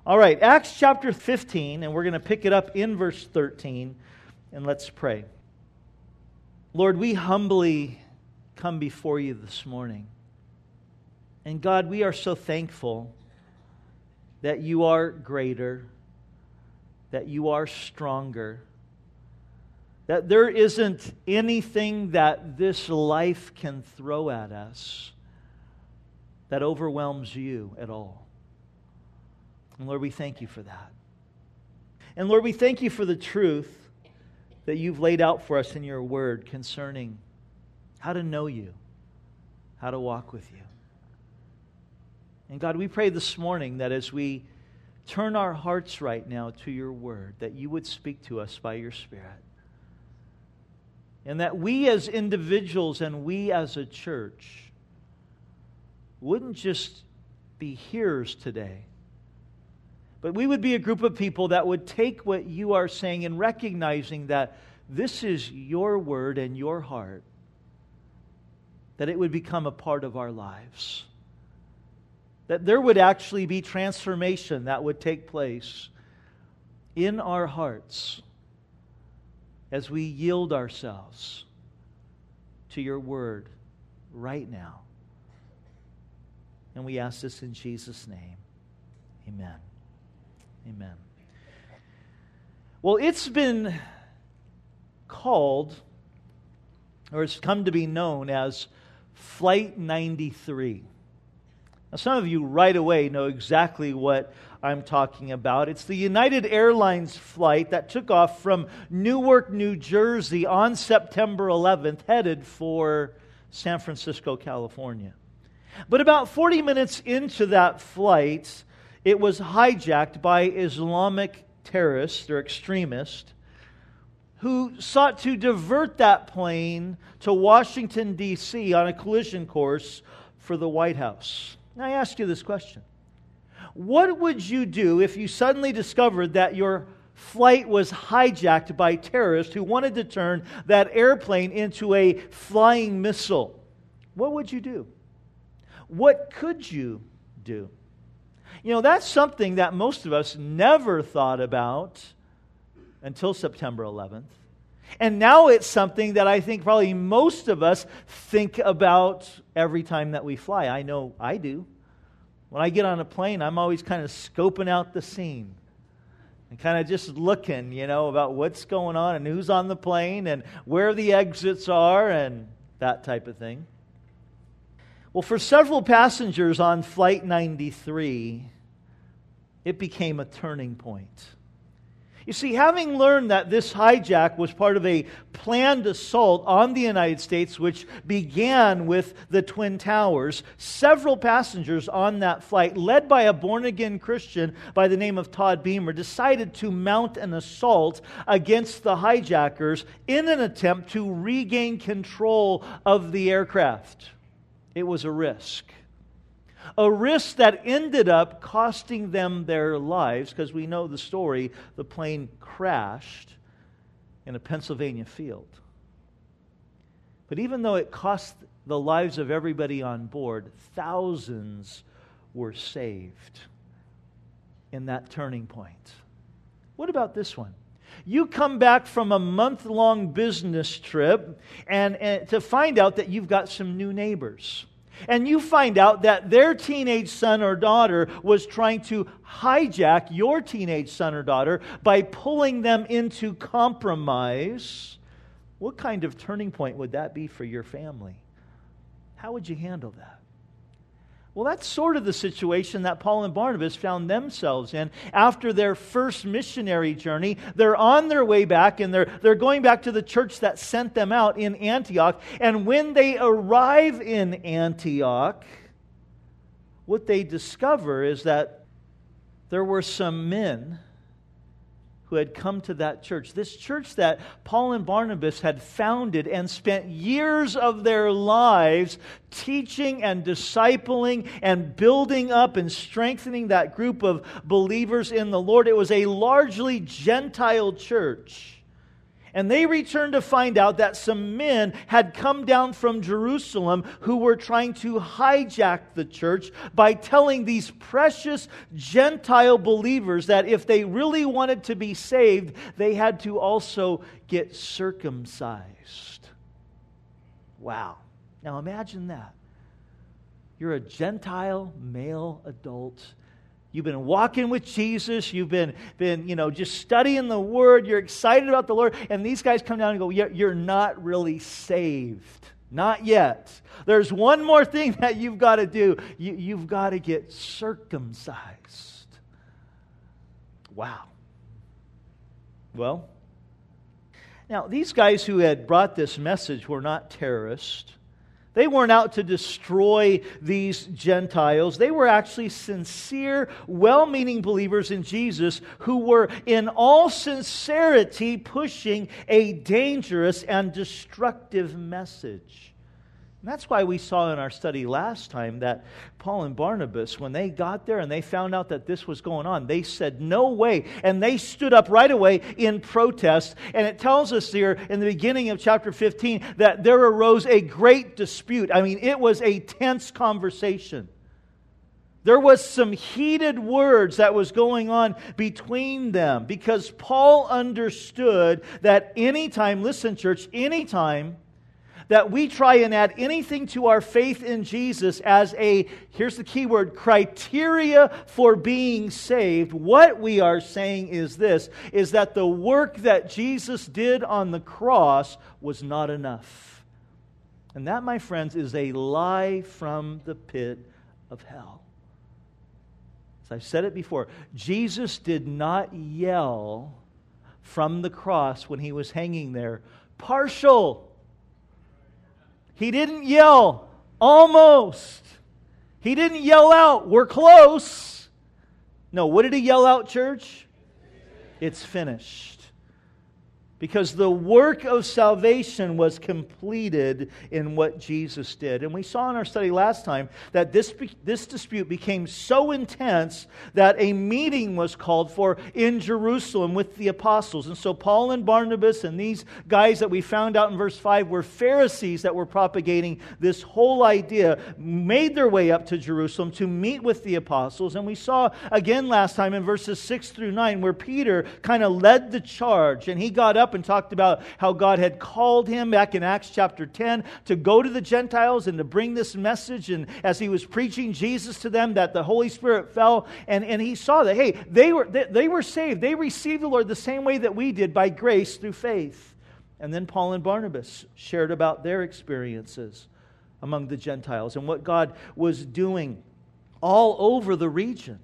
All right, Acts chapter 15, and we're going to pick it up in verse 13, and let's pray. Lord, we humbly come before you this morning. And God, we are so thankful that you are greater, that you are stronger, that there isn't anything that this life can throw at us that overwhelms you at all. And Lord, we thank you for that. And Lord, we thank you for the truth that you've laid out for us in your word concerning how to know you, how to walk with you. And God, we pray this morning that as we turn our hearts right now to your word, that you would speak to us by your Spirit. And that we as individuals and we as a church wouldn't just be hearers today, but we would be a group of people that would take what you are saying and recognizing that this is your word and your heart, that it would become a part of our lives. That there would actually be transformation that would take place in our hearts as we yield ourselves to your word right now. And we ask this in Jesus' name. Amen. Amen. Well, it's been called, or it's come to be known as Flight 93. Now, some of you right away know exactly what I'm talking about. It's the United Airlines flight that took off from Newark, New Jersey on September 11th, headed for San Francisco, California. But about 40 minutes into that flight, it was hijacked by Islamic terrorists or extremists who sought to divert that plane to Washington, D.C. on a collision course for the White House. Now, I ask you this question. What would you do if you suddenly discovered that your flight was hijacked by terrorists who wanted to turn that airplane into a flying missile? What would you do? What could you do? You know, that's something that most of us never thought about until September 11th. And now it's something that I think probably most of us think about every time that we fly. I know I do. When I get on a plane, I'm always kind of scoping out the scene and kind of just looking, about what's going on and who's on the plane and where the exits are and that type of thing. Well, for several passengers on Flight 93, it became a turning point. You see, having learned that this hijack was part of a planned assault on the United States, which began with the Twin Towers, several passengers on that flight, led by a born-again Christian by the name of Todd Beamer, decided to mount an assault against the hijackers in an attempt to regain control of the aircraft. It was a risk. A risk that ended up costing them their lives, because we know the story, the plane crashed in a Pennsylvania field. But even though it cost the lives of everybody on board, thousands were saved in that turning point. What about this one? You come back from a month-long business trip and to find out that you've got some new neighbors. And you find out that their teenage son or daughter was trying to hijack your teenage son or daughter by pulling them into compromise. What kind of turning point would that be for your family? How would you handle that? Well, that's sort of the situation that Paul and Barnabas found themselves in after their first missionary journey. They're on their way back, and they're going back to the church that sent them out in Antioch. And when they arrive in Antioch, what they discover is that there were some men who had come to that church. This church that Paul and Barnabas had founded and spent years of their lives teaching and discipling and building up and strengthening that group of believers in the Lord. It was a largely Gentile church. And they returned to find out that some men had come down from Jerusalem who were trying to hijack the church by telling these precious Gentile believers that if they really wanted to be saved, they had to also get circumcised. Wow. Now imagine that. You're a Gentile male adult. You've been walking with Jesus. You've been just studying the Word. You're excited about the Lord. And these guys come down and go, you're not really saved. Not yet. There's one more thing that you've got to do. You've got to get circumcised. Wow. Well, now these guys who had brought this message were not terrorists. They weren't out to destroy these Gentiles. They were actually sincere, well-meaning believers in Jesus who were in all sincerity pushing a dangerous and destructive message. And that's why we saw in our study last time that Paul and Barnabas, when they got there and they found out that this was going on, they said, "No way." And they stood up right away in protest. And it tells us here in the beginning of chapter 15 that there arose a great dispute. I mean, it was a tense conversation. There was some heated words that was going on between them because Paul understood that anytime, listen church, anytime that we try and add anything to our faith in Jesus as a, here's the key word, criteria for being saved, what we are saying is this, is that the work that Jesus did on the cross was not enough. And that, my friends, is a lie from the pit of hell. As I've said it before, Jesus did not yell from the cross when He was hanging there, "Partial." He didn't yell, "Almost." He didn't yell out, "We're close." No, what did He yell out, church? It's finished. Because the work of salvation was completed in what Jesus did. And we saw in our study last time that this dispute became so intense that a meeting was called for in Jerusalem with the apostles. And so Paul and Barnabas and these guys that we found out in verse 5 were Pharisees that were propagating this whole idea, made their way up to Jerusalem to meet with the apostles. And we saw again last time in verses 6 through 9 where Peter kind of led the charge, and he got up and talked about how God had called him back in Acts chapter 10 to go to the Gentiles and to bring this message. And as he was preaching Jesus to them, that the Holy Spirit fell, and he saw that, hey, they were saved. They received the Lord the same way that we did, by grace through faith. And then Paul and Barnabas shared about their experiences among the Gentiles and what God was doing all over the region.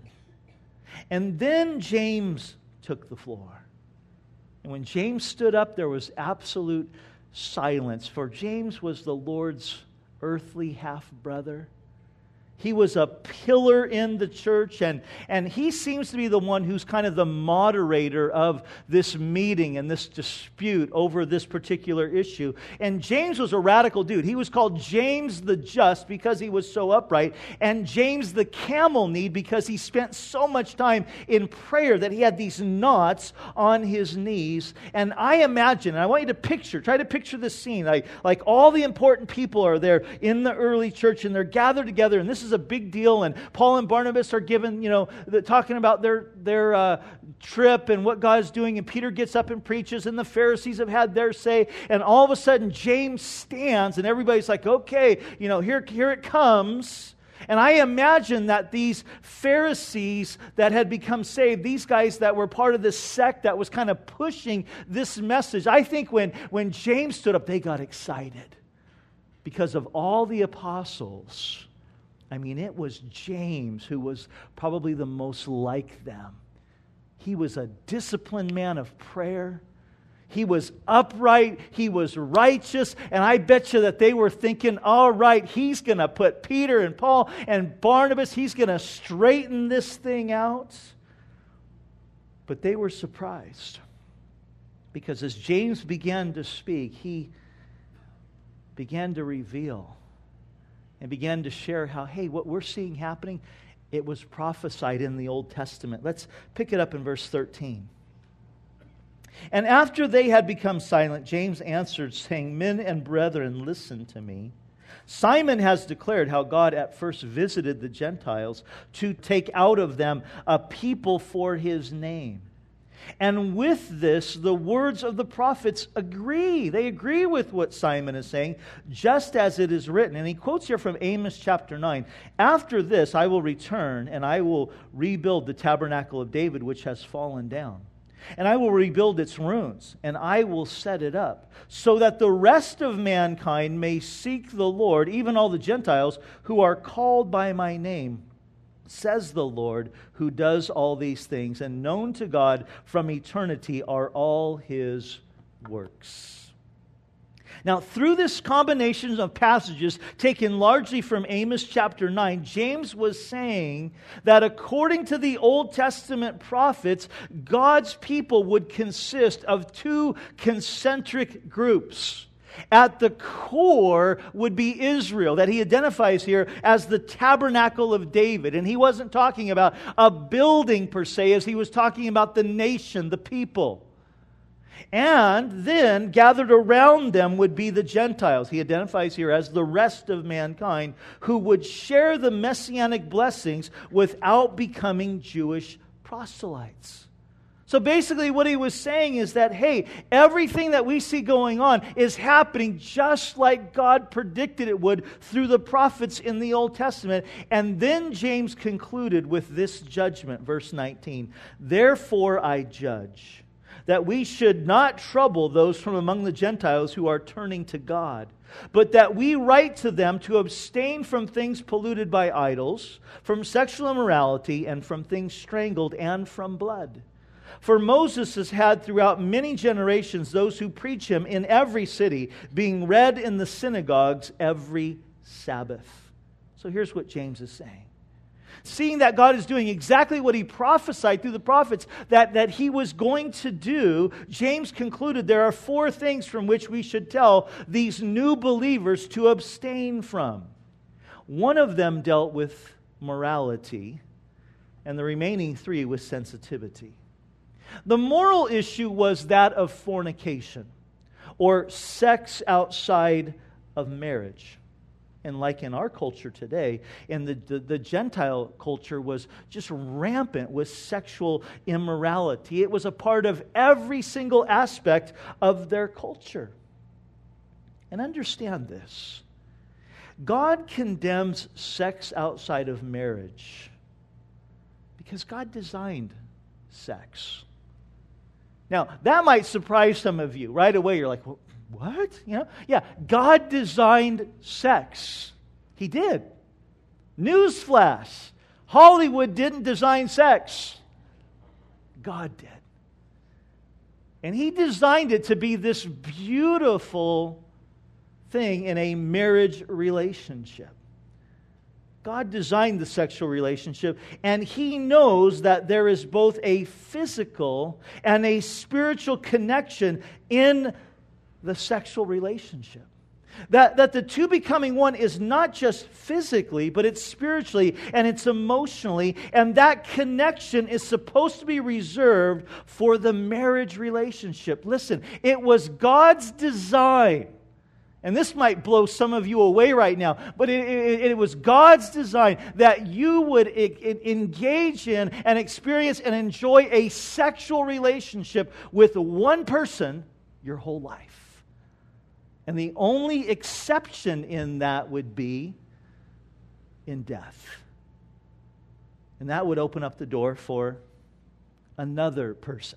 And then James took the floor. And when James stood up, there was absolute silence. For James was the Lord's earthly half-brother. He was a pillar in the church, and he seems to be the one who's kind of the moderator of this meeting and this dispute over this particular issue. And James was a radical dude. He was called James the Just because he was so upright, and James the Camel Kneed because he spent so much time in prayer that he had these knots on his knees. And I imagine, and I want you to try to picture this scene, like all the important people are there in the early church, and they're gathered together, and this is a big deal, and Paul and Barnabas are given, talking about their trip and what God's doing, and Peter gets up and preaches, and the Pharisees have had their say, and all of a sudden James stands, and everybody's like, okay, here it comes. And I imagine that these Pharisees that had become saved, these guys that were part of this sect that was kind of pushing this message, I think when James stood up, they got excited because of all the apostles. I mean, it was James who was probably the most like them. He was a disciplined man of prayer. He was upright. He was righteous. And I bet you that they were thinking, all right, he's going to put Peter and Paul and Barnabas, he's going to straighten this thing out. But they were surprised. Because as James began to speak, he began to reveal and began to share how, hey, what we're seeing happening, it was prophesied in the Old Testament. Let's pick it up in verse 13. And after they had become silent, James answered, saying, Men and brethren, listen to me. Simon has declared how God at first visited the Gentiles to take out of them a people for His name. And with this, the words of the prophets agree. They agree with what Simon is saying, just as it is written. And he quotes here from Amos chapter 9. After this, I will return, and I will rebuild the tabernacle of David, which has fallen down. And I will rebuild its ruins, and I will set it up, so that the rest of mankind may seek the Lord, even all the Gentiles who are called by my name, says the Lord, who does all these things, and known to God from eternity are all His works. Now, through this combination of passages taken largely from Amos chapter 9, James was saying that according to the Old Testament prophets, God's people would consist of two concentric groups. At the core would be Israel, that he identifies here as the tabernacle of David. And he wasn't talking about a building per se, as he was talking about the nation, the people. And then gathered around them would be the Gentiles. He identifies here as the rest of mankind who would share the messianic blessings without becoming Jewish proselytes. So basically what he was saying is that, hey, everything that we see going on is happening just like God predicted it would through the prophets in the Old Testament. And then James concluded with this judgment, verse 19. Therefore I judge that we should not trouble those from among the Gentiles who are turning to God, but that we write to them to abstain from things polluted by idols, from sexual immorality, and from things strangled, and from blood. For Moses has had throughout many generations those who preach him in every city, being read in the synagogues every Sabbath. So here's what James is saying. Seeing that God is doing exactly what He prophesied through the prophets that He was going to do, James concluded there are four things from which we should tell these new believers to abstain from. One of them dealt with morality, and the remaining three with sensitivity. The moral issue was that of fornication, or sex outside of marriage. And like in our culture today, and the Gentile culture was just rampant with sexual immorality. It was a part of every single aspect of their culture. And understand this. God condemns sex outside of marriage because God designed sex. Now, that might surprise some of you. Right away, you're like, well, what? Yeah, God designed sex. He did. Newsflash. Hollywood didn't design sex. God did. And He designed it to be this beautiful thing in a marriage relationship. God designed the sexual relationship, and He knows that there is both a physical and a spiritual connection in the sexual relationship. That the two becoming one is not just physically, but it's spiritually and it's emotionally, and that connection is supposed to be reserved for the marriage relationship. Listen, it was God's design, and this might blow some of you away right now, but it was God's design that you would engage in and experience and enjoy a sexual relationship with one person your whole life. And the only exception in that would be in death. And that would open up the door for another person.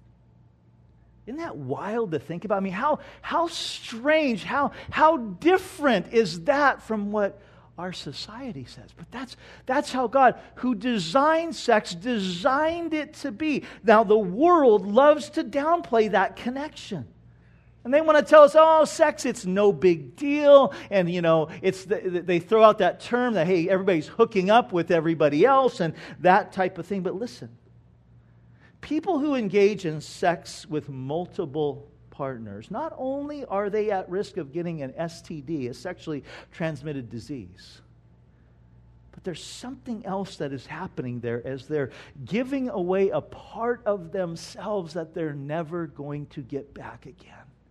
Isn't that wild to think about? I mean, how strange, how different is that from what our society says? But that's how God, who designed sex, designed it to be. Now, the world loves to downplay that connection. And they want to tell us, oh, sex, it's no big deal. And, they throw out that term that, hey, everybody's hooking up with everybody else and that type of thing. But listen, people who engage in sex with multiple partners, not only are they at risk of getting an STD, a sexually transmitted disease, but But there's something else that is happening there as they're giving away a part of themselves that they're never going to get back again.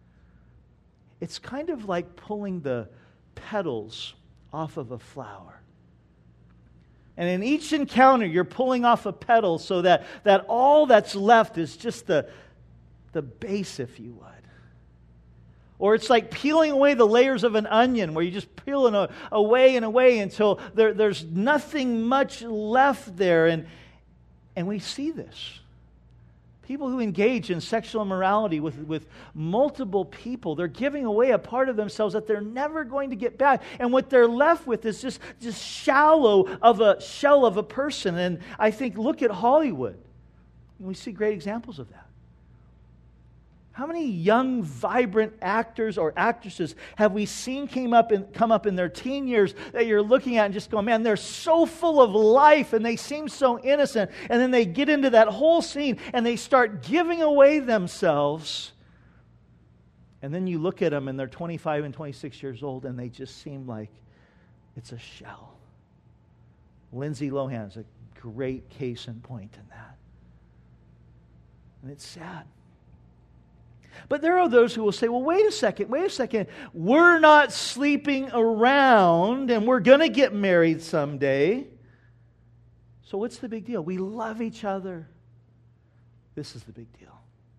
It's kind of like pulling the petals off of a flower. And in each encounter, you're pulling off a petal so that all that's left is just the base, if you would. Or it's like peeling away the layers of an onion, where you just peel it away and away until there's nothing much left there. And we see this. People who engage in sexual immorality with multiple people, they're giving away a part of themselves that they're never going to get back. And what they're left with is just shallow of a shell of a person. And I think, look at Hollywood. And we see great examples of that. How many young, vibrant actors or actresses have we seen come up in their teen years that you're looking at and just going, man, they're so full of life and they seem so innocent. And then they get into that whole scene and they start giving away themselves. And then you look at them and they're 25 and 26 years old and they just seem like it's a shell. Lindsay Lohan's a great case in point in that. And it's sad. But there are those who will say, well, wait a second. We're not sleeping around and we're going to get married someday. So what's the big deal? We love each other. This is the big deal.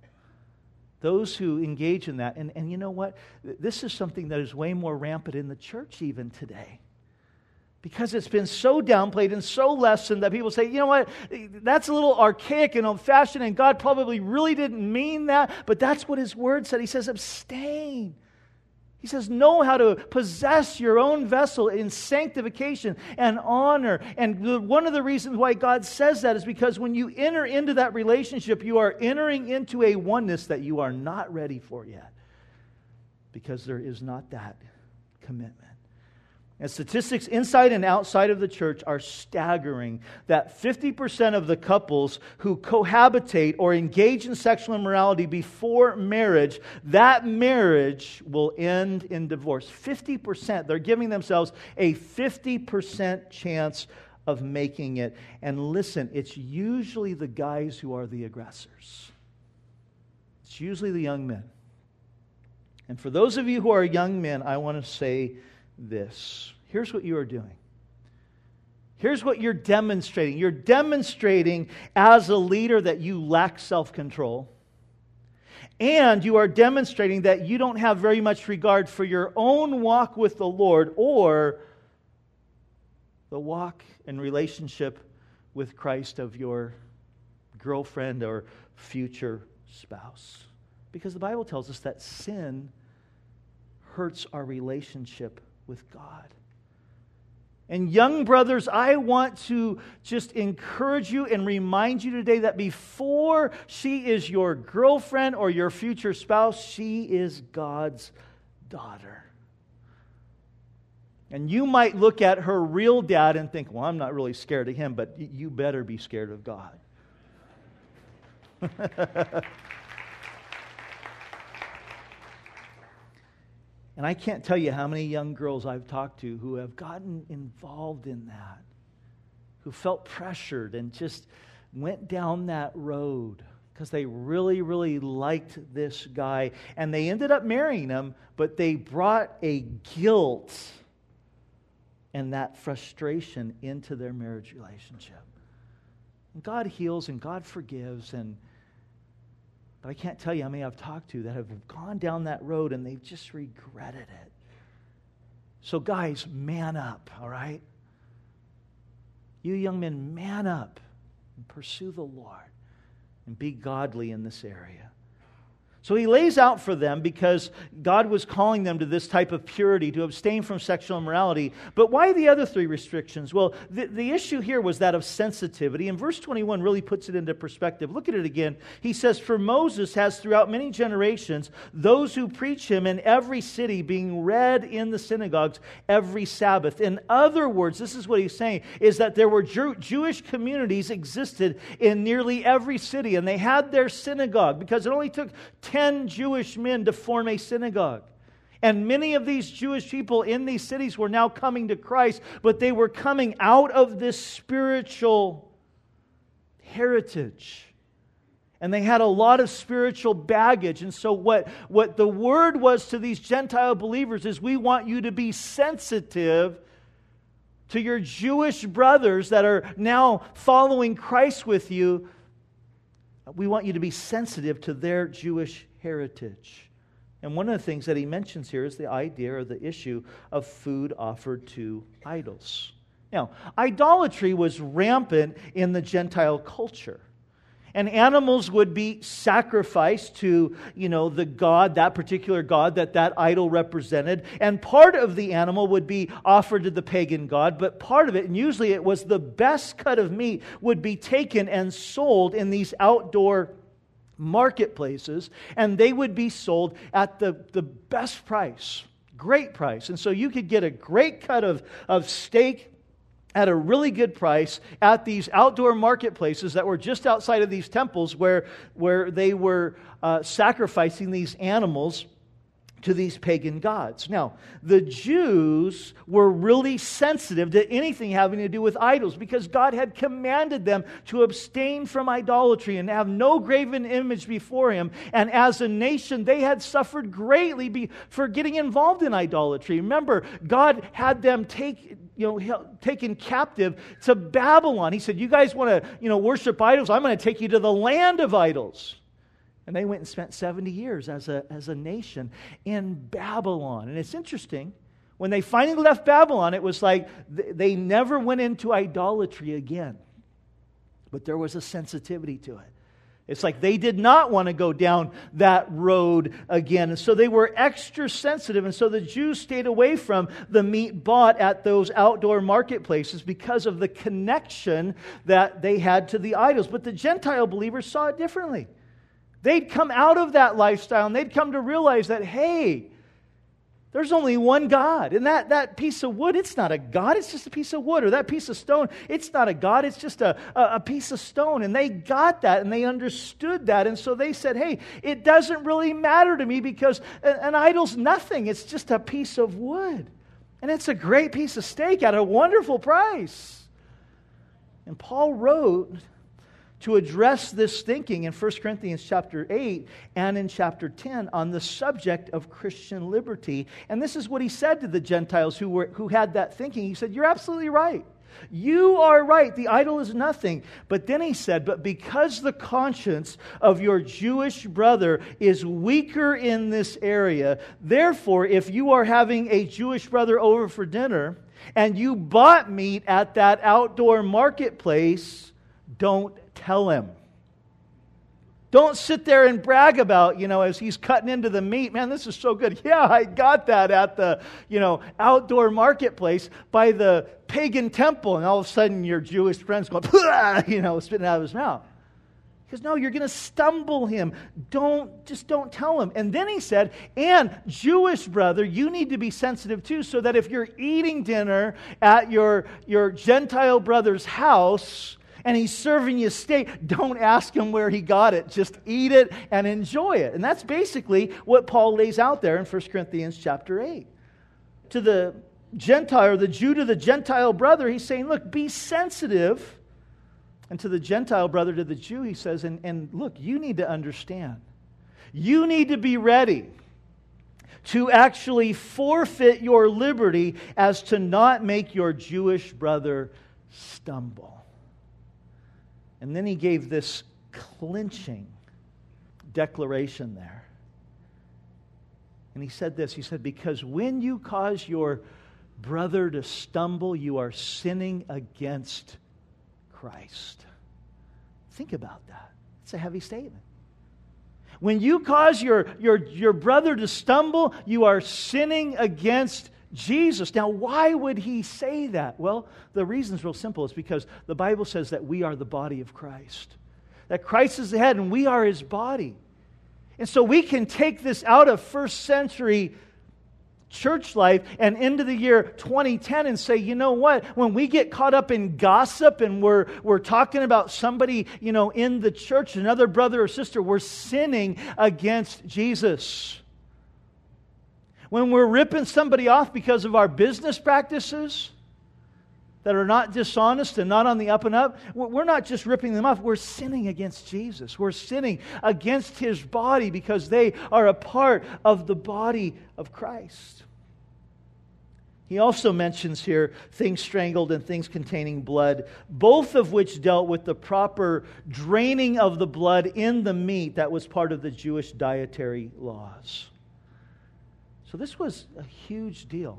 Those who engage in that, and you know what? This is something that is way more rampant in the church even today. Because it's been so downplayed and so lessened that people say, you know what, that's a little archaic and old-fashioned, and God probably really didn't mean that, but that's what His Word said. He says, abstain. He says, know how to possess your own vessel in sanctification and honor. And one of the reasons why God says that is because when you enter into that relationship, you are entering into a oneness that you are not ready for yet. Because there is not that commitment. And statistics inside and outside of the church are staggering that 50% of the couples who cohabitate or engage in sexual immorality before marriage, that marriage will end in divorce. 50%. They're giving themselves a 50% chance of making it. And listen, it's usually the guys who are the aggressors. It's usually the young men. And for those of you who are young men, I want to say this. Here's what you are doing. Here's what you're demonstrating. You're demonstrating as a leader that you lack self-control. And you are demonstrating that you don't have very much regard for your own walk with the Lord or the walk and relationship with Christ of your girlfriend or future spouse. Because the Bible tells us that sin hurts our relationship with God. And young brothers, I want to just encourage you and remind you today that before she is your girlfriend or your future spouse, she is God's daughter. And you might look at her real dad and think, well, I'm not really scared of him, but you better be scared of God. And I can't tell you how many young girls I've talked to who have gotten involved in that, who felt pressured and just went down that road because they really, really liked this guy. And they ended up marrying him, but they brought a guilt and that frustration into their marriage relationship. And God heals and God forgives, but I can't tell you how many I've talked to that have gone down that road and they've just regretted it. So guys, man up, all right? You young men, man up and pursue the Lord and be godly in this area. So he lays out for them, because God was calling them to this type of purity, to abstain from sexual immorality. But why the other three restrictions? Well, the issue here was that of sensitivity. And verse 21 really puts it into perspective. Look at it again. He says, for Moses has throughout many generations those who preach him in every city, being read in the synagogues every Sabbath. In other words, this is what he's saying, is that there were Jewish communities existed in nearly every city. And they had their synagogue, because it only took 10 Jewish men to form a synagogue. And many of these Jewish people in these cities were now coming to Christ, but they were coming out of this spiritual heritage. And they had a lot of spiritual baggage. And so what the word was to these Gentile believers is, we want you to be sensitive to your Jewish brothers that are now following Christ with you. We want you to be sensitive to their Jewish heritage. And one of the things that he mentions here is the idea or the issue of food offered to idols. Now, idolatry was rampant in the Gentile culture. And animals would be sacrificed to, the god, that particular god that idol represented. And part of the animal would be offered to the pagan god, but part of it, and usually it was the best cut of meat, would be taken and sold in these outdoor marketplaces. And they would be sold at the best price, great price. And so you could get a great cut of steak at a really good price at these outdoor marketplaces that were just outside of these temples where they were sacrificing these animals to these pagan gods. Now, the Jews were really sensitive to anything having to do with idols because God had commanded them to abstain from idolatry and have no graven image before Him. And as a nation, they had suffered greatly for getting involved in idolatry. Remember, God had them taken captive to Babylon. He said, you guys want to worship idols? I'm going to take you to the land of idols. And they went and spent 70 years as a nation in Babylon. And it's interesting, when they finally left Babylon, it was like they never went into idolatry again. But there was a sensitivity to it. It's like they did not want to go down that road again. And so they were extra sensitive. And so the Jews stayed away from the meat bought at those outdoor marketplaces because of the connection that they had to the idols. But the Gentile believers saw it differently. They'd come out of that lifestyle and they'd come to realize that, hey, there's only one God. And that piece of wood, it's not a God, it's just a piece of wood. Or that piece of stone, it's not a God, it's just a piece of stone. And they got that and they understood that. And so they said, hey, it doesn't really matter to me because an idol's nothing. It's just a piece of wood. And it's a great piece of steak at a wonderful price. And Paul wrote to address this thinking in 1 Corinthians chapter 8 and in chapter 10 on the subject of Christian liberty. And this is what he said to the Gentiles who had that thinking. He said, you're absolutely right. You are right. The idol is nothing. But then he said, but because the conscience of your Jewish brother is weaker in this area, therefore, if you are having a Jewish brother over for dinner and you bought meat at that outdoor marketplace, don't tell him. Don't sit there and brag about, as he's cutting into the meat. Man, this is so good. Yeah, I got that at the, outdoor marketplace by the pagan temple. And all of a sudden your Jewish friend's going, spitting out of his mouth. Because no, you're going to stumble him. Don't tell him. And then he said, and Jewish brother, you need to be sensitive too, so that if you're eating dinner at your Gentile brother's house, and he's serving you steak, don't ask him where he got it. Just eat it and enjoy it. And that's basically what Paul lays out there in 1 Corinthians chapter 8. To the Gentile, or the Jew to the Gentile brother, he's saying, look, be sensitive. And to the Gentile brother, to the Jew, he says, and look, you need to understand. You need to be ready to actually forfeit your liberty as to not make your Jewish brother stumble. And then he gave this clinching declaration there. And he said this, he said, because when you cause your brother to stumble, you are sinning against Christ. Think about that. It's a heavy statement. When you cause your brother to stumble, you are sinning against Jesus. Now, why would he say that? Well, the reason is real simple. It's because the Bible says that we are the body of Christ. That Christ is the head and we are His body. And so we can take this out of first century church life and into the year 2010 and say, you know what? When we get caught up in gossip and we're talking about somebody, in the church, another brother or sister, we're sinning against Jesus. when we're ripping somebody off because of our business practices that are not dishonest and not on the up and up, we're not just ripping them off. We're sinning against Jesus. We're sinning against His body because they are a part of the body of Christ. He also mentions here things strangled and things containing blood, both of which dealt with the proper draining of the blood in the meat that was part of the Jewish dietary laws. So this was a huge deal.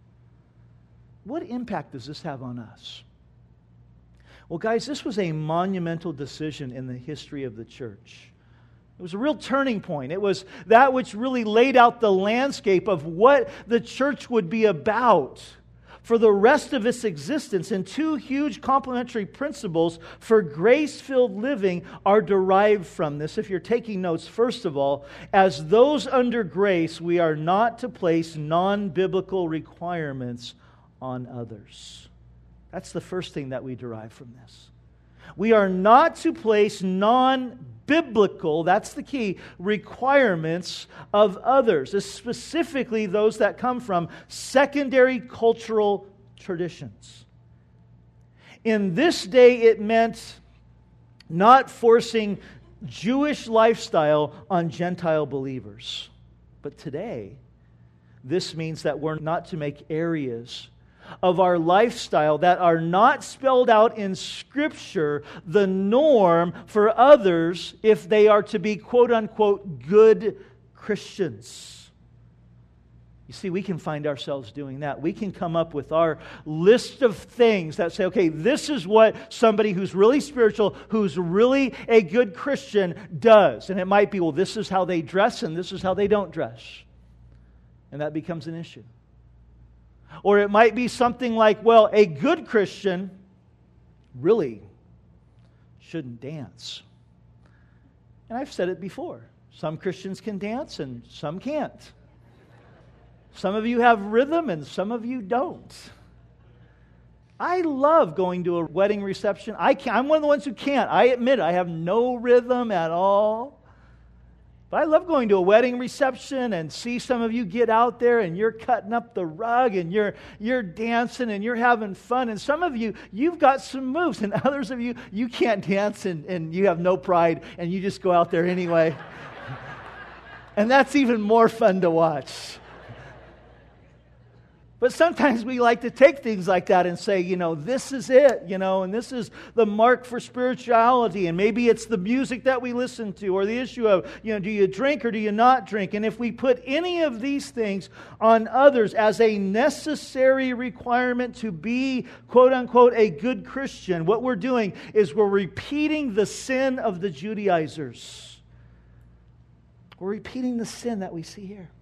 What impact does this have on us? Well, guys, this was a monumental decision in the history of the church. It was a real turning point. It was that which really laid out the landscape of what the church would be about for the rest of its existence. And two huge complementary principles for grace-filled living are derived from this. If you're taking notes, first of all, as those under grace, we are not to place non-biblical requirements on others. That's the first thing that we derive from this. We are not to place non-biblical, that's the key, requirements of others, specifically those that come from secondary cultural traditions. In this day, it meant not forcing Jewish lifestyle on Gentile believers. But today, this means that we're not to make areas of our lifestyle that are not spelled out in Scripture the norm for others if they are to be quote-unquote good Christians. You see, we can find ourselves doing that. We can come up with our list of things that say, okay, this is what somebody who's really spiritual, who's really a good Christian does. And it might be, well, this is how they dress and this is how they don't dress. And that becomes an issue. Or it might be something like, well, a good Christian really shouldn't dance. And I've said it before. Some Christians can dance and some can't. Some of you have rhythm and some of you don't. I love going to a wedding reception. I'm one of the ones who can't. I admit it. I have no rhythm at all. But I love going to a wedding reception and see some of you get out there and you're cutting up the rug and you're dancing and you're having fun. And some of you, you've got some moves. And others of you, you can't dance and you have no pride and you just go out there anyway. And that's even more fun to watch. But sometimes we like to take things like that and say, this is it, and this is the mark for spirituality. And maybe it's the music that we listen to or the issue of, do you drink or do you not drink? And if we put any of these things on others as a necessary requirement to be, quote unquote, a good Christian, what we're doing is we're repeating the sin of the Judaizers. We're repeating the sin that we see here.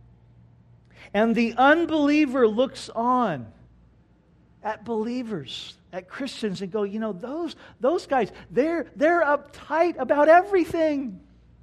And the unbeliever looks on at believers, at Christians, and go, those guys, they're uptight about everything.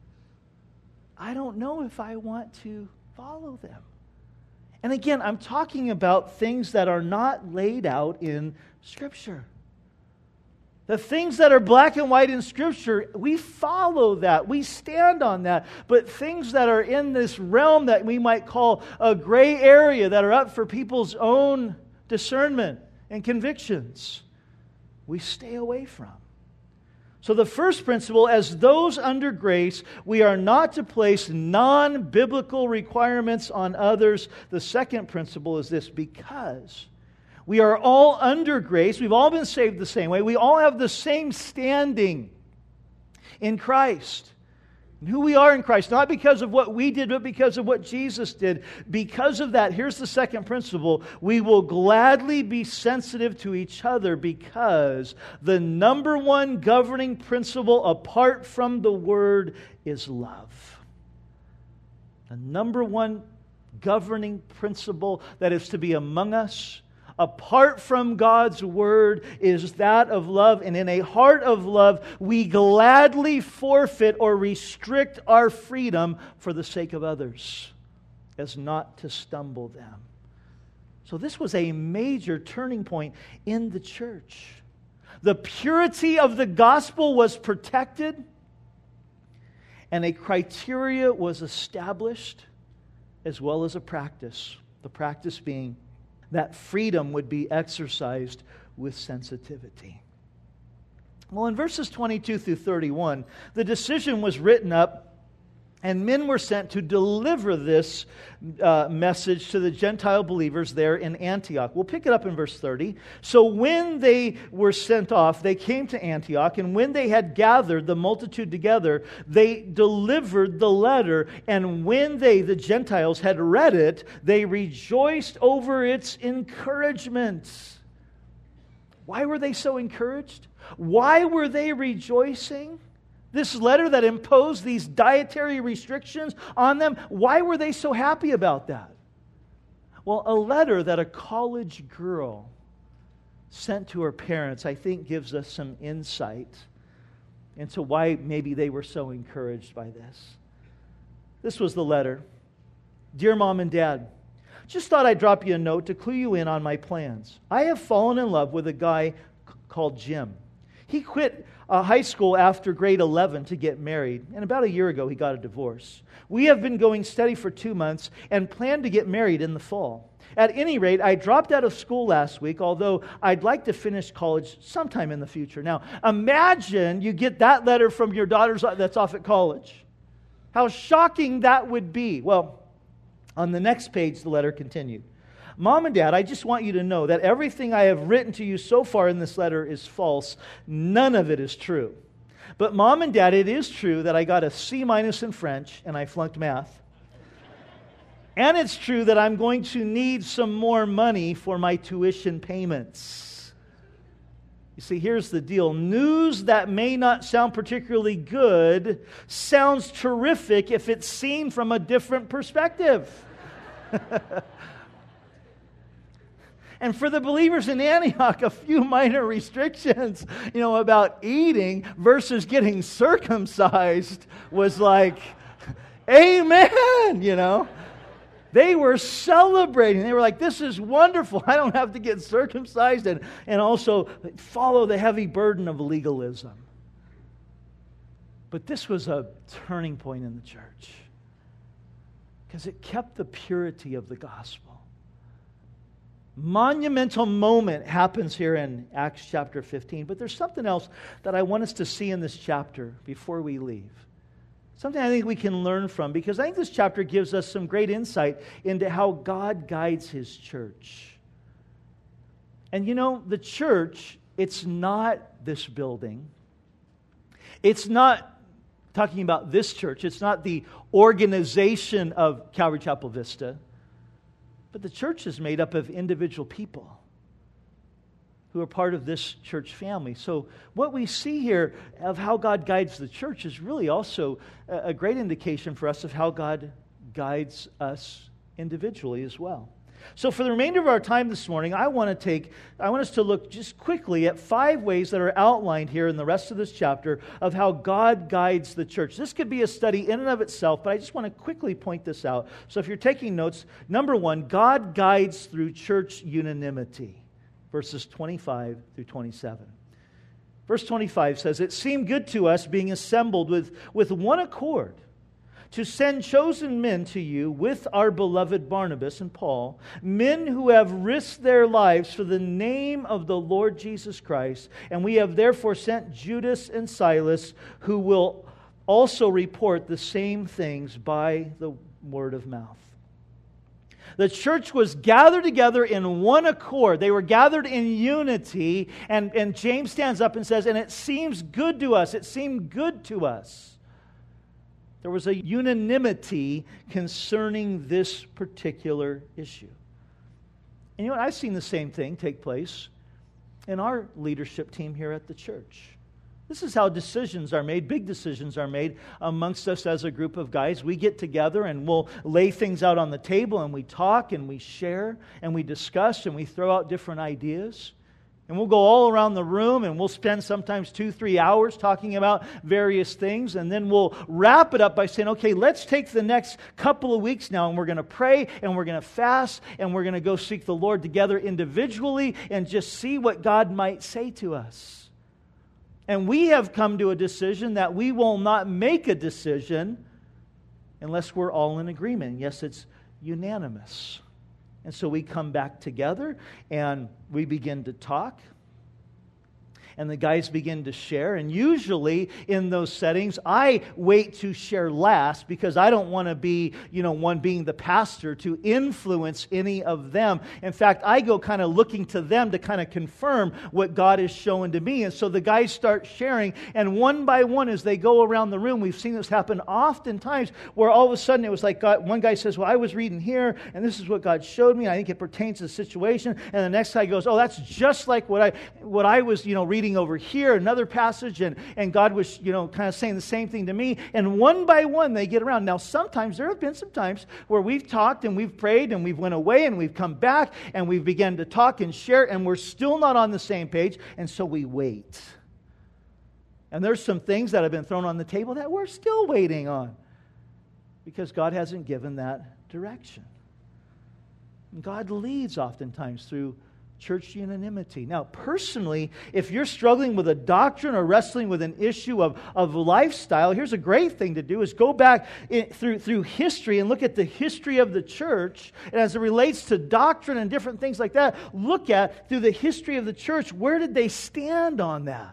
I don't know if I want to follow them. And again, I'm talking about things that are not laid out in Scripture. The things that are black and white in Scripture, we follow that. We stand on that. But things that are in this realm that we might call a gray area, that are up for people's own discernment and convictions, we stay away from. So the first principle, as those under grace, we are not to place non-biblical requirements on others. The second principle is this: because we are all under grace. We've all been saved the same way. We all have the same standing in Christ. And who we are in Christ, not because of what we did, but because of what Jesus did. Because of that, here's the second principle: we will gladly be sensitive to each other, because the number one governing principle apart from the Word is love. The number one governing principle that is to be among us, apart from God's Word, is that of love. And in a heart of love, we gladly forfeit or restrict our freedom for the sake of others, as not to stumble them. So this was a major turning point in the church. The purity of the gospel was protected, and a criteria was established as well as a practice. The practice being that freedom would be exercised with sensitivity. Well, in verses 22 through 31, the decision was written up, and men were sent to deliver this message to the Gentile believers there in Antioch. We'll pick it up in verse 30. So when they were sent off, they came to Antioch, and when they had gathered the multitude together, they delivered the letter. And when they, the Gentiles, had read it, they rejoiced over its encouragement. Why were they so encouraged? Why were they rejoicing? This letter that imposed these dietary restrictions on them, why were they so happy about that? Well, a letter that a college girl sent to her parents, I think, gives us some insight into why maybe they were so encouraged by this. This was the letter. Dear Mom and Dad, just thought I'd drop you a note to clue you in on my plans. I have fallen in love with a guy called Jim. He quit high school after grade 11 to get married, and about a year ago he got a divorce. We have been going steady for 2 months and plan to get married in the fall. At any rate, I dropped out of school last week, although I'd like to finish college sometime in the future. Now, imagine you get that letter from your daughter that's off at college. How shocking that would be. Well, on the next page, the letter continued. Mom and Dad, I just want you to know that everything I have written to you so far in this letter is false. None of it is true. But Mom and Dad, it is true that I got a C- in French and I flunked math. And it's true that I'm going to need some more money for my tuition payments. You see, here's the deal. News that may not sound particularly good sounds terrific if it's seen from a different perspective. And for the believers in Antioch, a few minor restrictions, about eating versus getting circumcised was like, amen, They were celebrating. They were like, this is wonderful. I don't have to get circumcised and also follow the heavy burden of legalism. But this was a turning point in the church because it kept the purity of the gospel. Monumental moment happens here in Acts chapter 15, but there's something else that I want us to see in this chapter before we leave. Something I think we can learn from, because I think this chapter gives us some great insight into how God guides His church. And the church, it's not this building. It's not talking about this church. It's not the organization of Calvary Chapel Vista. But the church is made up of individual people who are part of this church family. So what we see here of how God guides the church is really also a great indication for us of how God guides us individually as well. So for the remainder of our time this morning, I want us to look just quickly at 5 ways that are outlined here in the rest of this chapter of how God guides the church. This could be a study in and of itself, but I just want to quickly point this out. So if you're taking notes, number 1, God guides through church unanimity, verses 25 through 27. Verse 25 says, "It seemed good to us, being assembled with one accord, to send chosen men to you with our beloved Barnabas and Paul, men who have risked their lives for the name of the Lord Jesus Christ. And we have therefore sent Judas and Silas, who will also report the same things by the word of mouth." The church was gathered together in one accord. They were gathered in unity. And James stands up and says, and it seems good to us. It seemed good to us. There was a unanimity concerning this particular issue. And I've seen the same thing take place in our leadership team here at the church. This is how decisions are made, big decisions are made amongst us as a group of guys. We get together and we'll lay things out on the table and we talk and we share and we discuss and we throw out different ideas. And we'll go all around the room and we'll spend sometimes 2-3 hours talking about various things. And then we'll wrap it up by saying, okay, let's take the next couple of weeks now and we're going to pray and we're going to fast and we're going to go seek the Lord together individually and just see what God might say to us. And we have come to a decision that we will not make a decision unless we're all in agreement. Yes, it's unanimous. And so we come back together and we begin to talk. And the guys begin to share. And usually in those settings, I wait to share last because I don't want to be, one being the pastor to influence any of them. In fact, I go kind of looking to them to kind of confirm what God is showing to me. And so the guys start sharing. And one by one, as they go around the room, we've seen this happen oftentimes where all of a sudden it was like one guy says, well, I was reading here and this is what God showed me. I think it pertains to the situation. And the next guy goes, oh, that's just like what I was, reading over here, another passage, and God was, kind of saying the same thing to me. And one by one, they get around. Now, sometimes, there have been some times where we've talked and we've prayed and we've went away and we've come back and we've begun to talk and share and we're still not on the same page, and so we wait. And there's some things that have been thrown on the table that we're still waiting on because God hasn't given that direction. And God leads oftentimes through church unanimity. Now, personally, if you're struggling with a doctrine or wrestling with an issue of lifestyle, here's a great thing to do is go back through history and look at the history of the church. And as it relates to doctrine and different things like that, look at, through the history of the church, where did they stand on that?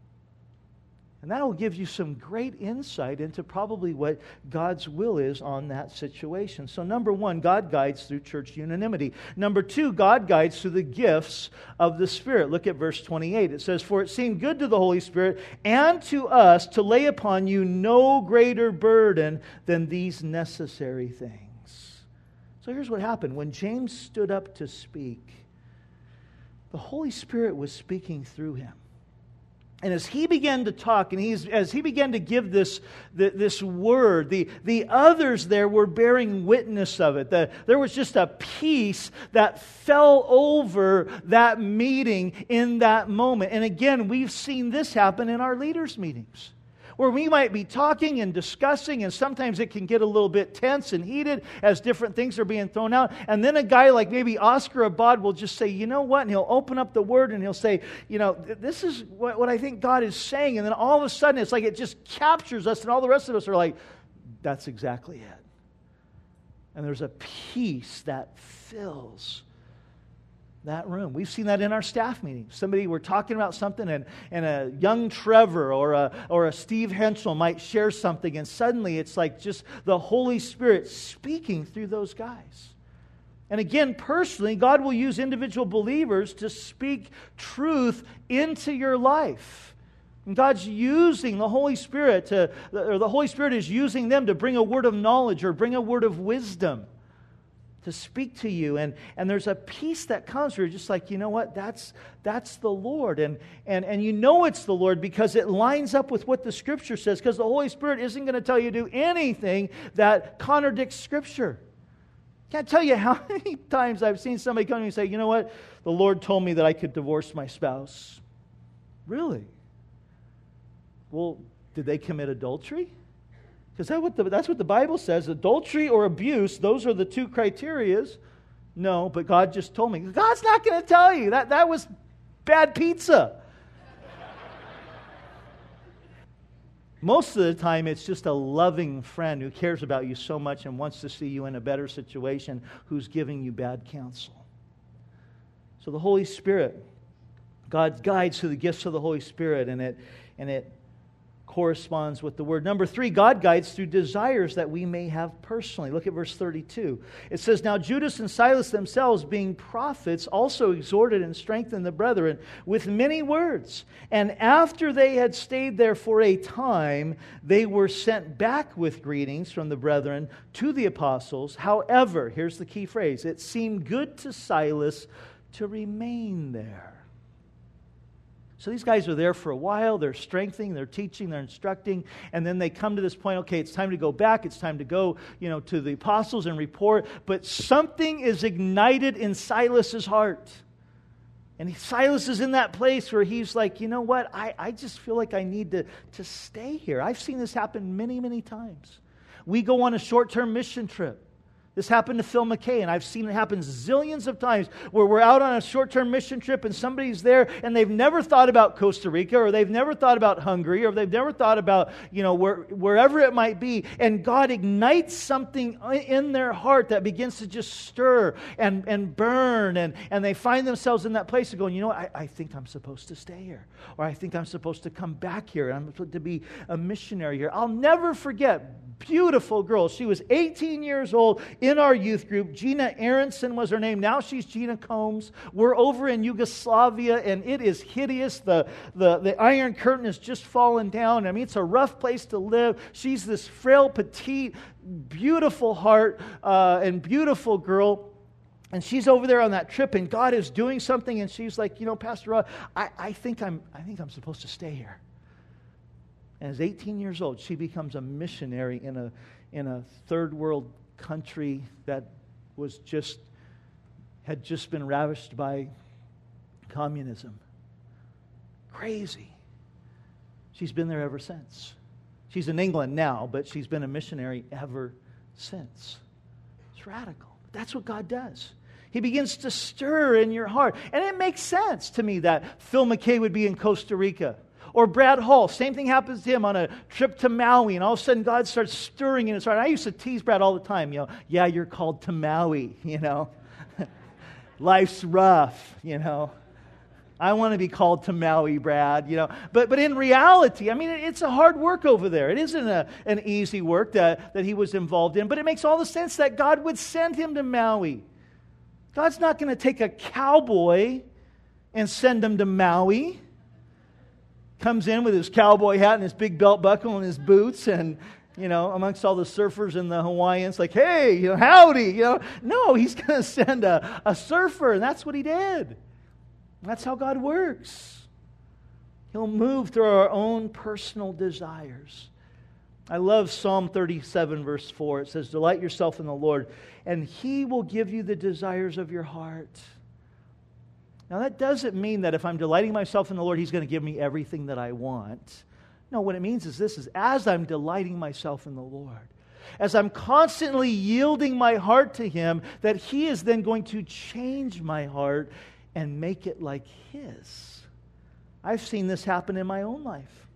And that will give you some great insight into probably what God's will is on that situation. So number one, God guides through church unanimity. Number two, God guides through the gifts of the Spirit. Look at verse 28. It says, for it seemed good to the Holy Spirit and to us to lay upon you no greater burden than these necessary things. So here's what happened. When James stood up to speak, the Holy Spirit was speaking through him. And as he began to talk, and as he began to give this word, the others there were bearing witness of it. There was just a peace that fell over that meeting in that moment. And again, we've seen this happen in our leaders' meetings, where we might be talking and discussing, and sometimes it can get a little bit tense and heated as different things are being thrown out. And then a guy like maybe Oscar Abad will just say, you know what? And he'll open up the Word and he'll say, this is what I think God is saying. And then all of a sudden it's like it just captures us, and all the rest of us are like, that's exactly it. And there's a peace that fills that room. We've seen that in our staff meetings. We're talking about something, and a young Trevor or a Steve Henschel might share something, and suddenly it's like just the Holy Spirit speaking through those guys. And again, personally, God will use individual believers to speak truth into your life. And God's using the Holy Spirit or the Holy Spirit is using them to bring a word of knowledge or bring a word of wisdom to speak to you, and there's a peace that comes where you're just like, you know what, that's the Lord, and you know it's the Lord because it lines up with what the Scripture says, because the Holy Spirit isn't going to tell you to do anything that contradicts Scripture. Can't tell you how many times I've seen somebody come to me and say, you know what, the Lord told me that I could divorce my spouse. Really? Well, did they commit adultery? Because that's what the Bible says. Adultery or abuse, those are the two criterias. No, but God just told me. God's not going to tell you. That was bad pizza. Most of the time, it's just a loving friend who cares about you so much and wants to see you in a better situation, who's giving you bad counsel. So the Holy Spirit, God guides through the gifts of the Holy Spirit, and it corresponds with the Word. Number three, God guides through desires that we may have personally. Look at verse 32. It says, now Judas and Silas themselves, being prophets, also exhorted and strengthened the brethren with many words. And after they had stayed there for a time, they were sent back with greetings from the brethren to the apostles. However, here's the key phrase, it seemed good to Silas to remain there. So these guys are there for a while, they're strengthening, they're teaching, they're instructing, and then they come to this point, okay, it's time to go back, it's time to go, to the apostles and report, but something is ignited in Silas's heart. And Silas is in that place where he's like, you know what, I just feel like I need to stay here. I've seen this happen many, many times. We go on a short-term mission trip. This happened to Phil McKay, and I've seen it happen zillions of times where we're out on a short-term mission trip and somebody's there and they've never thought about Costa Rica, or they've never thought about Hungary, or they've never thought about, wherever it might be, and God ignites something in their heart that begins to just stir and burn, and they find themselves in that place of going, I think I'm supposed to stay here, or I think I'm supposed to come back here, and I'm supposed to be a missionary here. I'll never forget, beautiful girl. She was 18 years old in our youth group. Gina Aronson was her name. Now she's Gina Combs. We're over in Yugoslavia, and it is hideous. The Iron Curtain has just fallen down. I mean, it's a rough place to live. She's this frail, petite, beautiful heart and beautiful girl. And she's over there on that trip, and God is doing something, and she's like, Pastor Rod, I think I'm supposed to stay here. And as 18 years old, she becomes a missionary in a third world country that had just been ravished by communism. Crazy. She's been there ever since. She's in England now, but she's been a missionary ever since. It's radical. That's what God does. He begins to stir in your heart. And it makes sense to me that Phil McKay would be in Costa Rica. Or Brad Hall, same thing happens to him on a trip to Maui, and all of a sudden God starts stirring in his heart. I used to tease Brad all the time, yeah, you're called to Maui, Life's rough, I want to be called to Maui, Brad, But in reality, it's a hard work over there. It isn't an easy work that he was involved in, but it makes all the sense that God would send him to Maui. God's not going to take a cowboy and send him to Maui. Comes in with his cowboy hat and his big belt buckle and his boots, and amongst all the surfers and the Hawaiians, like, hey, howdy, No, he's going to send a surfer, and that's what he did. That's how God works. He'll move through our own personal desires. I love Psalm 37, verse 4. It says, delight yourself in the Lord, and He will give you the desires of your heart. Now, that doesn't mean that if I'm delighting myself in the Lord, He's going to give me everything that I want. No, what it means is this, is as I'm delighting myself in the Lord, as I'm constantly yielding my heart to Him, that He is then going to change my heart and make it like His. I've seen this happen in my own life.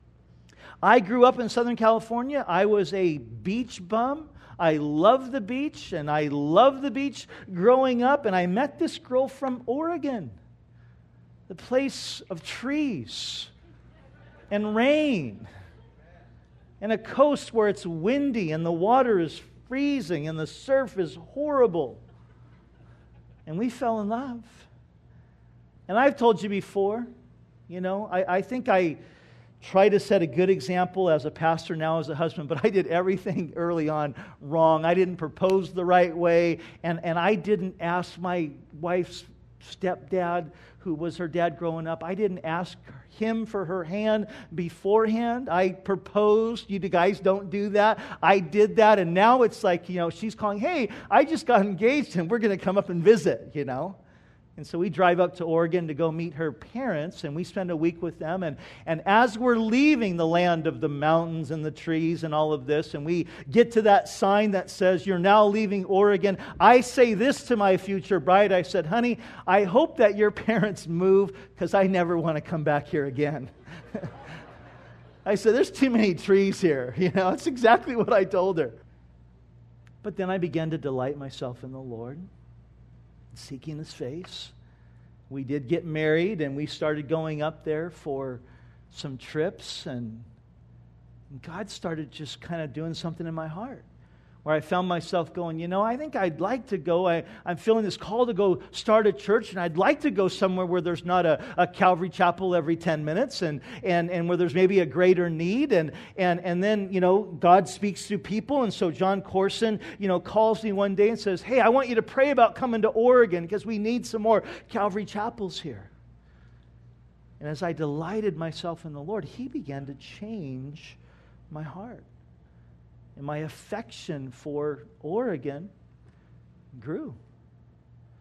I grew up in Southern California. I was a beach bum. I love the beach, and I loved the beach growing up, and I met this girl from Oregon, the place of trees and rain, and a coast where it's windy, and the water is freezing, and the surf is horrible. And we fell in love. And I've told you before, I think I try to set a good example as a pastor, now as a husband, but I did everything early on wrong. I didn't propose the right way, and I didn't ask my wife's stepdad, who was her dad growing up, I didn't ask him for her hand beforehand. I proposed. You guys don't do that. I did that, and now it's like, she's calling, hey, I just got engaged, and we're going to come up and visit, And so we drive up to Oregon to go meet her parents, and we spend a week with them. And as we're leaving the land of the mountains and the trees and all of this, and we get to that sign that says, you're now leaving Oregon, I say this to my future bride. I said, honey, I hope that your parents move, because I never want to come back here again. I said, there's too many trees here. It's exactly what I told her. But then I began to delight myself in the Lord, seeking His face. We did get married, and we started going up there for some trips, and God started just kind of doing something in my heart, where I found myself going, I think I'd like to go. I'm feeling this call to go start a church, and I'd like to go somewhere where there's not a Calvary Chapel every 10 minutes and where there's maybe a greater need. And then, God speaks through people. And so John Corson, calls me one day and says, hey, I want you to pray about coming to Oregon because we need some more Calvary Chapels here. And as I delighted myself in the Lord, He began to change my heart. And my affection for Oregon grew.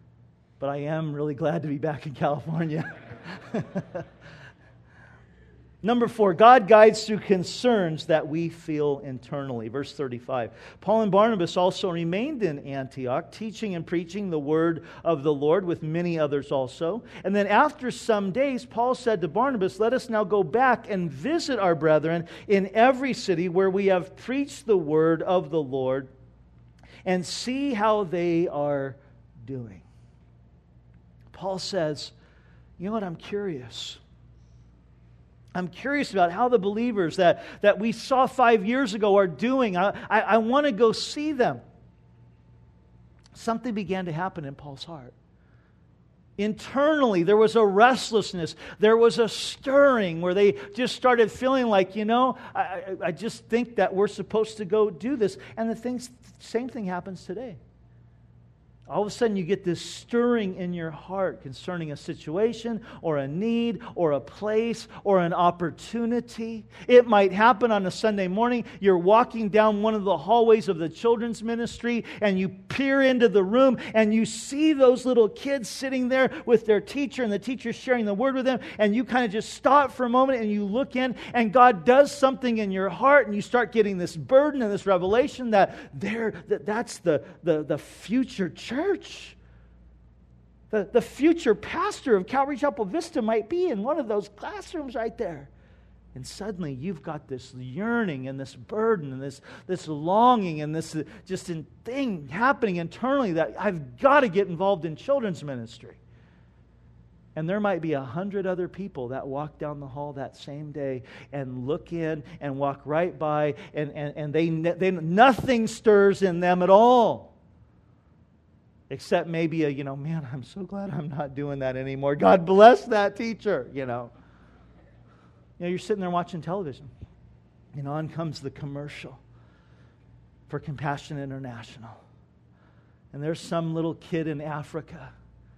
But I am really glad to be back in California. Number 4, God guides through concerns that we feel internally. Verse 35. Paul and Barnabas also remained in Antioch, teaching and preaching the word of the Lord with many others also. And then after some days, Paul said to Barnabas, "Let us now go back and visit our brethren in every city where we have preached the word of the Lord and see how they are doing." Paul says, you know what, I'm curious. I'm curious about how the believers that we saw 5 years ago are doing. I want to go see them. Something began to happen in Paul's heart. Internally, there was a restlessness. There was a stirring where they just started feeling like, I just think that we're supposed to go do this. And the same thing happens today. All of a sudden you get this stirring in your heart concerning a situation or a need or a place or an opportunity. It might happen on a Sunday morning. You're walking down one of the hallways of the children's ministry and you peer into the room and you see those little kids sitting there with their teacher and the teacher sharing the word with them, and you kind of just stop for a moment and you look in and God does something in your heart and you start getting this burden and this revelation that's the future church. The future pastor of Calvary Chapel Vista might be in one of those classrooms right there. And suddenly you've got this yearning and this burden and this longing and this just thing happening internally that I've got to get involved in children's ministry. And there might be 100 other people that walk down the hall that same day and look in and walk right by and they nothing stirs in them at all. Except maybe man, I'm so glad I'm not doing that anymore. God bless that teacher, you're sitting there watching television. On comes the commercial for Compassion International. And there's some little kid in Africa.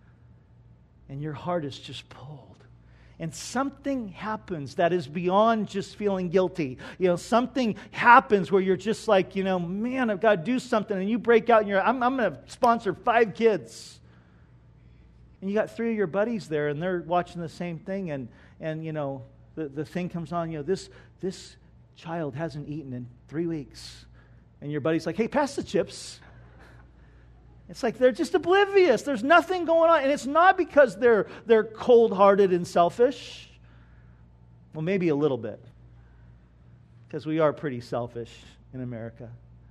And your heart is just pulled. And something happens that is beyond just feeling guilty. Something happens where you're just like, man, I've got to do something. And you break out and I'm going to sponsor 5 kids. And you got 3 of your buddies there and they're watching the same thing. And the thing comes on, this child hasn't eaten in 3 weeks. And your buddy's like, hey, pass the chips. It's like they're just oblivious. There's nothing going on. And it's not because they're cold-hearted and selfish. Well, maybe a little bit. Because we are pretty selfish in America.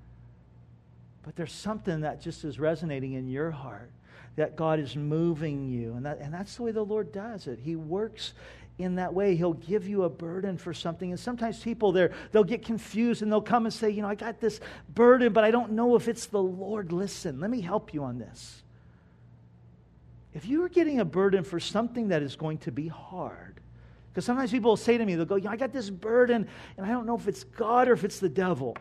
But there's something that just is resonating in your heart. That God is moving you. And that's the way the Lord does it. He works in that way. He'll give you a burden for something. And sometimes people, they'll get confused and they'll come and say, I got this burden, but I don't know if it's the Lord. Listen, let me help you on this. If you are getting a burden for something that is going to be hard, because sometimes people will say to me, they'll go, I got this burden and I don't know if it's God or if it's the devil.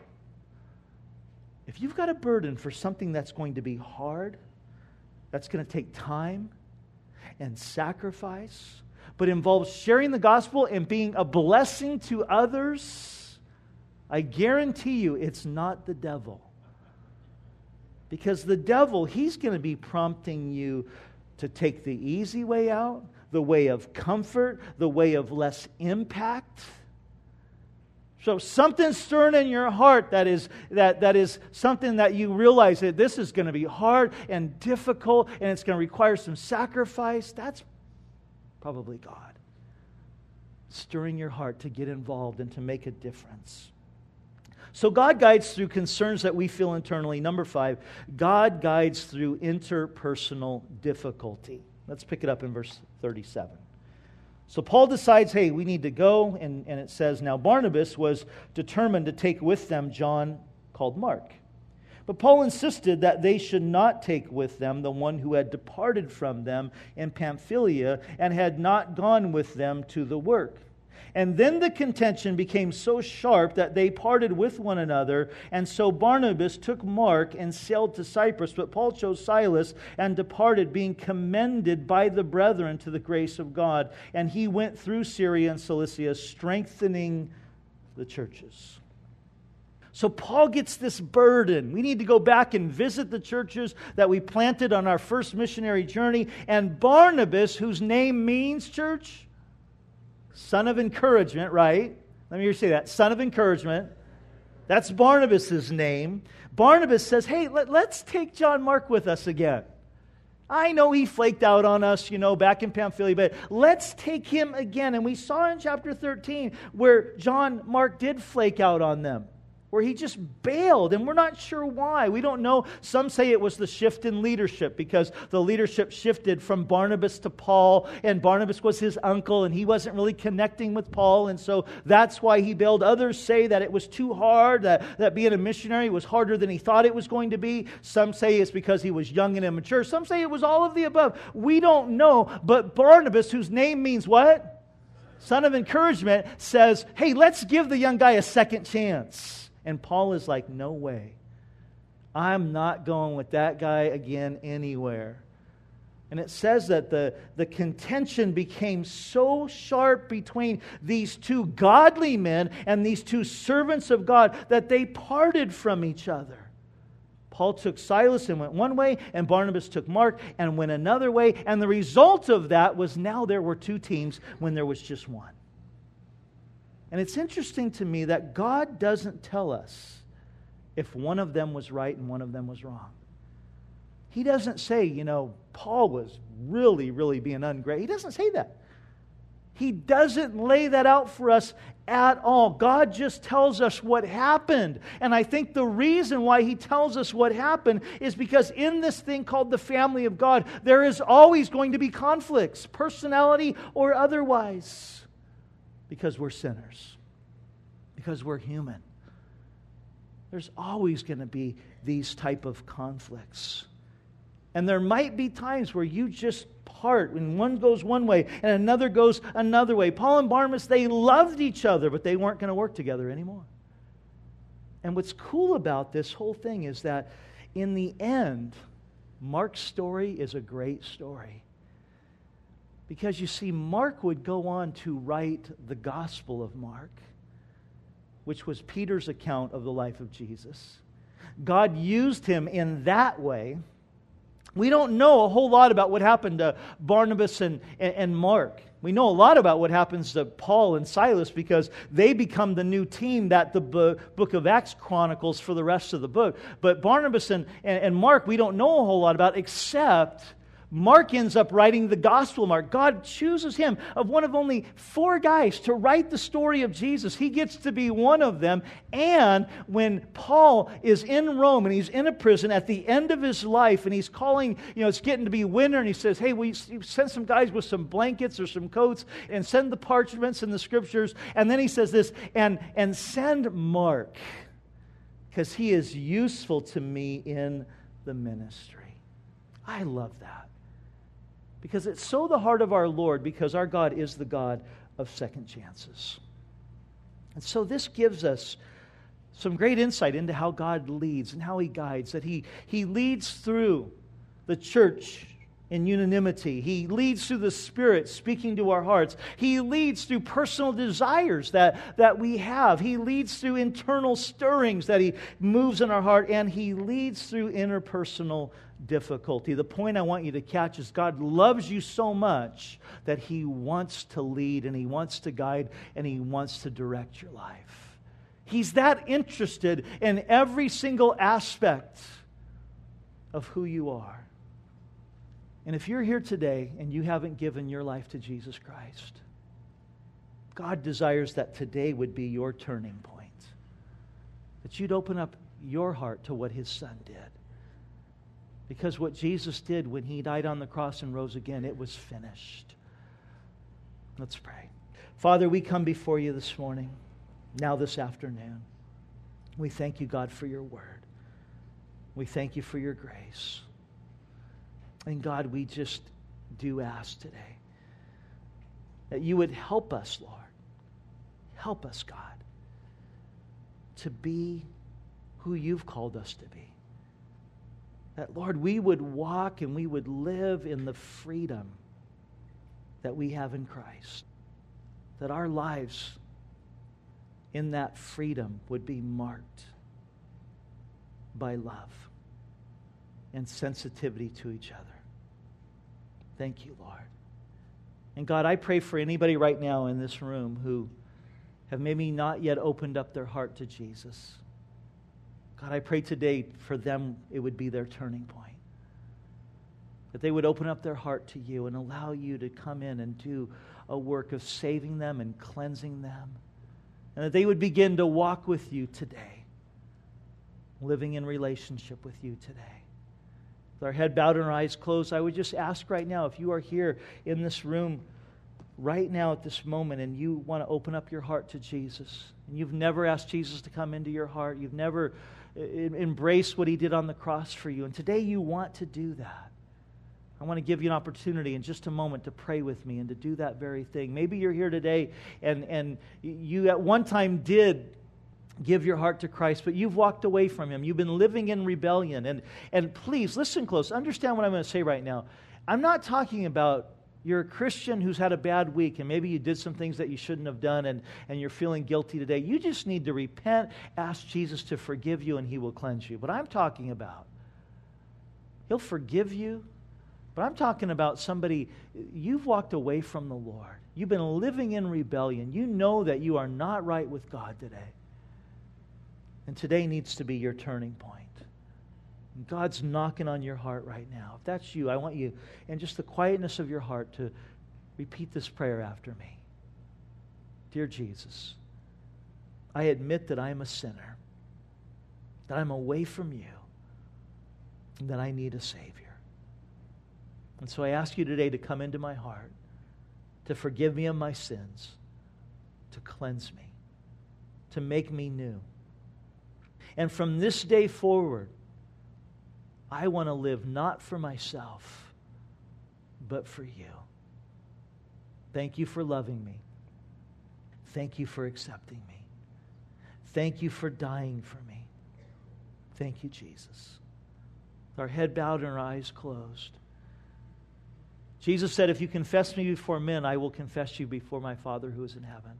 If you've got a burden for something that's going to be hard, that's going to take time and sacrifice, but involves sharing the gospel and being a blessing to others, I guarantee you it's not the devil. Because the devil, he's going to be prompting you to take the easy way out, the way of comfort, the way of less impact. So something stirring in your heart that is something that you realize that this is going to be hard and difficult and it's going to require some sacrifice. That's probably God stirring your heart to get involved and to make a difference. So God guides through concerns that we feel internally. Number 5, God guides through interpersonal difficulty. Let's pick it up in verse 37. So Paul decides, hey, we need to go, and it says, now Barnabas was determined to take with them John called Mark. But Paul insisted that they should not take with them the one who had departed from them in Pamphylia and had not gone with them to the work. And then the contention became so sharp that they parted with one another. And so Barnabas took Mark and sailed to Cyprus. But Paul chose Silas and departed, being commended by the brethren to the grace of God. And he went through Syria and Cilicia, strengthening the churches. So Paul gets this burden. We need to go back and visit the churches that we planted on our first missionary journey. And Barnabas, whose name means church, Son of encouragement, right? Let me hear you say that. Son of encouragement. That's Barnabas' name. Barnabas says, hey, let's take John Mark with us again. I know he flaked out on us, back in Pamphylia, but let's take him again. And we saw in chapter 13 where John Mark did flake out on them, where he just bailed, and we're not sure why. We don't know. Some say it was the shift in leadership, because the leadership shifted from Barnabas to Paul, and Barnabas was his uncle, and he wasn't really connecting with Paul, and so that's why he bailed. Others say that it was too hard, that being a missionary was harder than he thought it was going to be. Some say it's because he was young and immature. Some say it was all of the above. We don't know, but Barnabas, whose name means what? Son of encouragement, says, hey, let's give the young guy a second chance. And Paul is like, no way. I'm not going with that guy again anywhere. And it says that the contention became so sharp between these two godly men and these two servants of God that they parted from each other. Paul took Silas and went one way, and Barnabas took Mark and went another way. And the result of that was now there were two teams when there was just one. And it's interesting to me that God doesn't tell us if one of them was right and one of them was wrong. He doesn't say, Paul was really, really being ungrateful. He doesn't say that. He doesn't lay that out for us at all. God just tells us what happened. And I think the reason why He tells us what happened is because in this thing called the family of God, there is always going to be conflicts, personality or otherwise. Because we're sinners. Because we're human. There's always going to be these type of conflicts. And there might be times where you just part when one goes one way and another goes another way. Paul and Barnabas, they loved each other, but they weren't going to work together anymore. And what's cool about this whole thing is that in the end, Mark's story is a great story. Because you see, Mark would go on to write the Gospel of Mark, which was Peter's account of the life of Jesus. God used him in that way. We don't know a whole lot about what happened to Barnabas and Mark. We know a lot about what happens to Paul and Silas because they become the new team that the book of Acts chronicles for the rest of the book. But Barnabas and Mark, we don't know a whole lot about, except Mark ends up writing the Gospel of Mark. God chooses him, of one of only 4 guys, to write the story of Jesus. He gets to be one of them. And when Paul is in Rome and he's in a prison at the end of his life and he's calling, it's getting to be winter, and he says, hey, will you send some guys with some blankets or some coats and send the parchments and the scriptures? And then he says this, and send Mark, because he is useful to me in the ministry. I love that. Because it's so the heart of our Lord, because our God is the God of second chances. And so this gives us some great insight into how God leads and how He guides, that He leads through the church in unanimity. He leads through the Spirit speaking to our hearts. He leads through personal desires that we have. He leads through internal stirrings that He moves in our heart, and He leads through interpersonal difficulty. The point I want you to catch is God loves you so much that He wants to lead and He wants to guide and He wants to direct your life. He's that interested in every single aspect of who you are. And if you're here today and you haven't given your life to Jesus Christ, God desires that today would be your turning point. That you'd open up your heart to what His Son did. Because what Jesus did when He died on the cross and rose again, it was finished. Let's pray. Father, we come before You this morning, now this afternoon. We thank You, God, for Your word. We thank You for Your grace. And God, we just do ask today that You would help us, Lord. Help us, God, to be who You've called us to be. That, Lord, we would walk and we would live in the freedom that we have in Christ. That our lives in that freedom would be marked by love and sensitivity to each other. Thank You, Lord. And God, I pray for anybody right now in this room who have maybe not yet opened up their heart to Jesus. God, I pray today for them it would be their turning point. That they would open up their heart to you and allow you to come in and do a work of saving them and cleansing them. And that they would begin to walk with you today, living in relationship with you today. With our head bowed and our eyes closed, I would just ask right now, if you are here in this room right now at this moment and you want to open up your heart to Jesus, and you've never asked Jesus to come into your heart, you've never embraced what He did on the cross for you, and today you want to do that, I want to give you an opportunity in just a moment to pray with me and to do that very thing. Maybe you're here today and you at one time did give your heart to Christ, but you've walked away from Him. You've been living in rebellion. And please, listen close. Understand what I'm going to say right now. I'm not talking about you're a Christian who's had a bad week and maybe you did some things that you shouldn't have done and you're feeling guilty today. You just need to repent, ask Jesus to forgive you, and He will cleanse you. But I'm talking about, He'll forgive you. But I'm talking about somebody, you've walked away from the Lord. You've been living in rebellion. You know that you are not right with God today. And today needs to be your turning point. And God's knocking on your heart right now. If that's you, I want you, in just the quietness of your heart, to repeat this prayer after me. Dear Jesus, I admit that I am a sinner, that I'm away from you, and that I need a Savior. And so I ask you today to come into my heart, to forgive me of my sins, to cleanse me, to make me new. And from this day forward, I want to live not for myself, but for you. Thank you for loving me. Thank you for accepting me. Thank you for dying for me. Thank you, Jesus. With our head bowed and our eyes closed. Jesus said, if you confess me before men, I will confess you before my Father who is in heaven.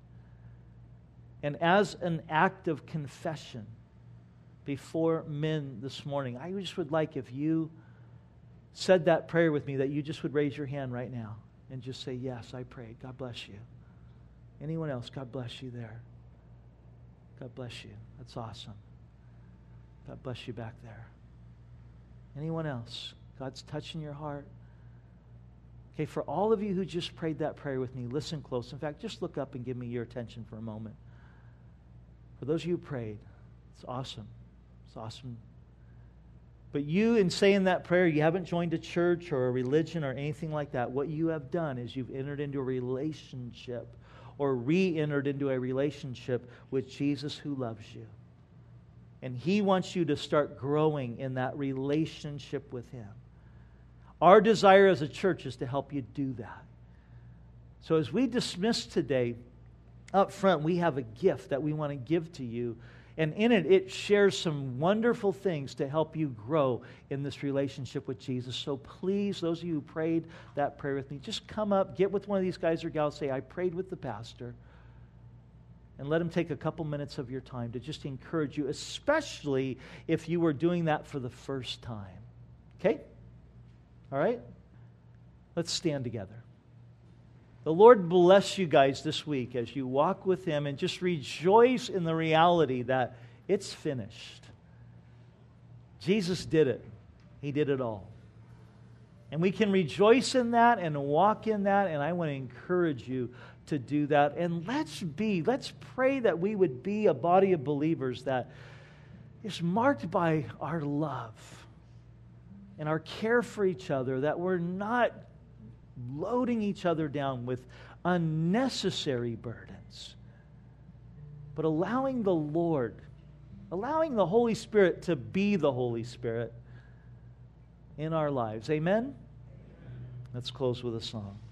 And as an act of confession before men this morning, I just would like, if you said that prayer with me, that you just would raise your hand right now and just say, yes, I prayed. God bless you. Anyone else? God bless you there. God bless you. That's awesome. God bless you back there. Anyone else? God's touching your heart. Okay, for all of you who just prayed that prayer with me, listen close. In fact, just look up and give me your attention for a moment. For those of you who prayed, it's awesome. It's awesome. But you, in saying that prayer, you haven't joined a church or a religion or anything like that. What you have done is you've entered into a relationship or re-entered into a relationship with Jesus who loves you. And He wants you to start growing in that relationship with Him. Our desire as a church is to help you do that. So as we dismiss today, up front, we have a gift that we want to give to you. And in it, it shares some wonderful things to help you grow in this relationship with Jesus. So please, those of you who prayed that prayer with me, just come up, get with one of these guys or gals, say, I prayed with the pastor. And let him take a couple minutes of your time to just encourage you, especially if you were doing that for the first time. Okay? All right? Let's stand together. The Lord bless you guys this week as you walk with Him, and just rejoice in the reality that it's finished. Jesus did it. He did it all. And we can rejoice in that and walk in that, and I want to encourage you to do that. And let's pray that we would be a body of believers that is marked by our love and our care for each other, that we're not loading each other down with unnecessary burdens, but allowing the Lord, allowing the Holy Spirit to be the Holy Spirit in our lives. Amen? Let's close with a song.